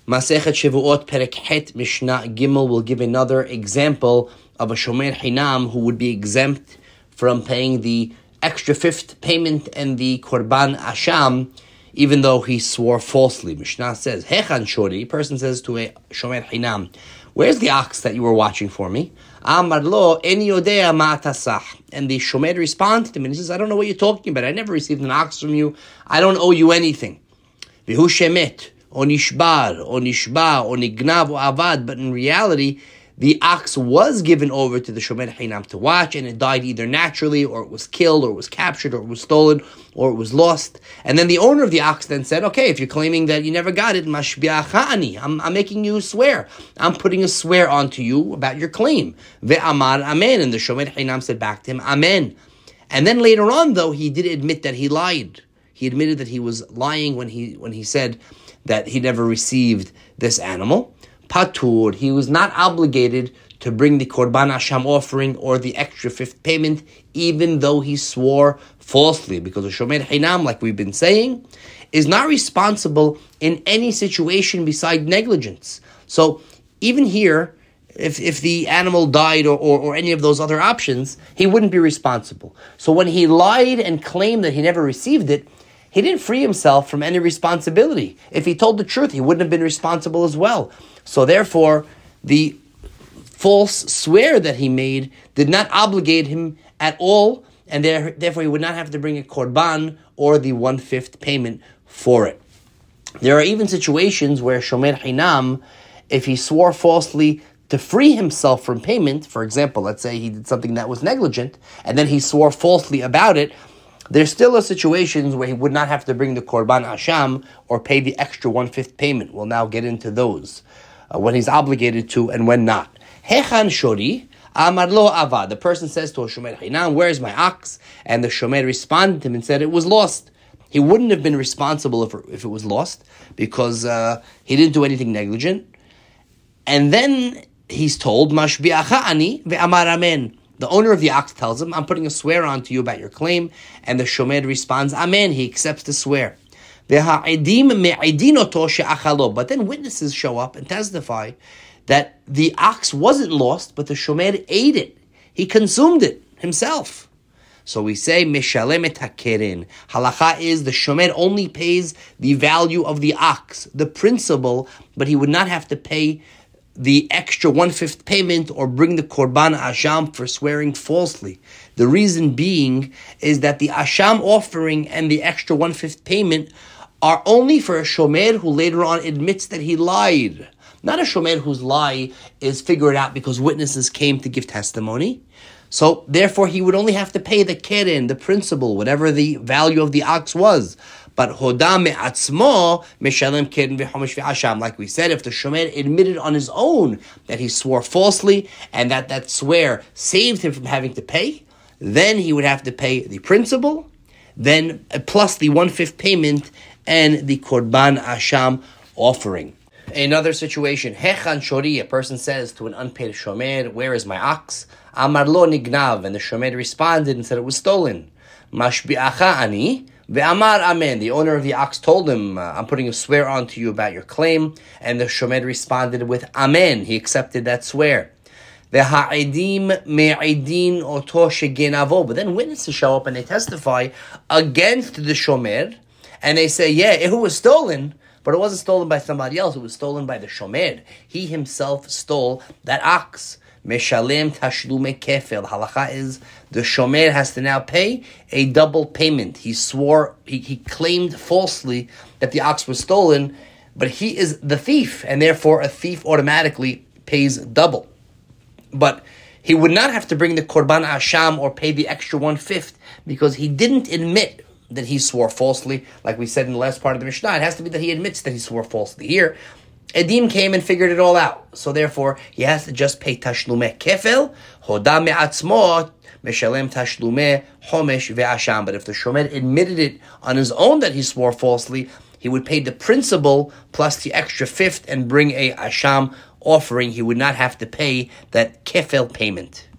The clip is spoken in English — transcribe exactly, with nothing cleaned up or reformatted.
Masechet Shavuot Perek Het Mishnah Gimel will give another example of a Shomer Hinam who would be exempt from paying the extra fifth payment and the Korban Asham, even though he swore falsely. Mishnah says, Hechan Shori, a person says to a Shomer Hinam, where's the ox that you were watching for me? Amar lo, en yodea ma'atasah. And the Shomer responds to him and he says, I don't know what you're talking about. I never received an ox from you. I don't owe you anything. Vihu shemet, o nishbar, o nishba, o nignav, o avad. But in reality, the ox was given over to the Shomer Hinam to watch, and it died either naturally, or it was killed, or it was captured, or it was stolen, or it was lost. And then the owner of the ox then said, okay, if you're claiming that you never got it, mashbi'achani, I'm, I'm making you swear. I'm putting a swear onto you about your claim. Ve'amar amen. And the Shomer Hinam said back to him, amen. And then later on, though, he did admit that he lied. He admitted that he was lying when he when he said that he never received this animal. Patur, he was not obligated to bring the Korban Asham offering or the extra fifth payment, even though he swore falsely, because the Shomer Hinam, like we've been saying, is not responsible in any situation beside negligence. So even here, if if the animal died or, or, or any of those other options, he wouldn't be responsible. So when he lied and claimed that he never received it, he didn't free himself from any responsibility. If he told the truth, he wouldn't have been responsible as well. So therefore, the false swear that he made did not obligate him at all, and there, therefore he would not have to bring a korban or the one-fifth payment for it. There are even situations where Shomer Hinam, if he swore falsely to free himself from payment, for example, let's say he did something that was negligent, and then he swore falsely about it, there still are situations where he would not have to bring the Korban Asham or pay the extra one-fifth payment. We'll now get into those, uh, when he's obligated to and when not. Hechan Shori, Amar lo avad. The person says to a Shomer Hinam, where's my ox? And the Shomer responded to him and said it was lost. He wouldn't have been responsible if, if it was lost, because uh, he didn't do anything negligent. And then he's told, Mashbi'acha ani ve'amar amen. The owner of the ox tells him, I'm putting a swear on to you about your claim. And the Shomer responds, amen. He accepts the swear. But then witnesses show up and testify that the ox wasn't lost, but the Shomer ate it. He consumed it himself. So we say, Meshalemet hakerin. Halacha is the Shomer only pays the value of the ox, the principal, but he would not have to pay the extra one-fifth payment or bring the Korban Asham for swearing falsely. The reason being is that the Asham offering and the extra one-fifth payment are only for a Shomer who later on admits that he lied. Not a Shomer whose lie is figured out because witnesses came to give testimony. So therefore he would only have to pay the keren, the principal, whatever the value of the ox was. But hoda me'atzmo meshalem keren v'chomesh v'asham. Like we said, if the Shomer admitted on his own that he swore falsely and that that swear saved him from having to pay, then he would have to pay the principal, then plus the one-fifth payment and the Korban Asham offering. Another situation, Hechan Shori, a person says to an unpaid Shomer, where is my ox? Amar lo nignav, and the Shomer responded and said it was stolen. Mashbi'acha ani, ve'amar amen. The owner of the ox told him, I'm putting a swear onto you about your claim, and the Shomer responded with amen. He accepted that swear. Ve'ha'edim me'edin oto shegenavo. But then witnesses show up and they testify against the Shomer, and they say, yeah, it was stolen, but it wasn't stolen by somebody else. It was stolen by the Shomer. He himself stole that ox. Meshalem tashlume kefel. Halacha is the Shomer has to now pay a double payment. He swore, he, he claimed falsely that the ox was stolen, but he is the thief, and therefore a thief automatically pays double. But he would not have to bring the Korban Asham or pay the extra one-fifth because he didn't admit that he swore falsely, like we said in the last part of the Mishnah. It has to be that he admits that he swore falsely. Here, Edim came and figured it all out. So therefore, he has to just pay tashlume kefel, hoda me'atzmo, meshalem tashlume, homesh ve'asham. But if the Shomer admitted it on his own that he swore falsely, he would pay the principal plus the extra fifth and bring a asham offering. He would not have to pay that kefel payment.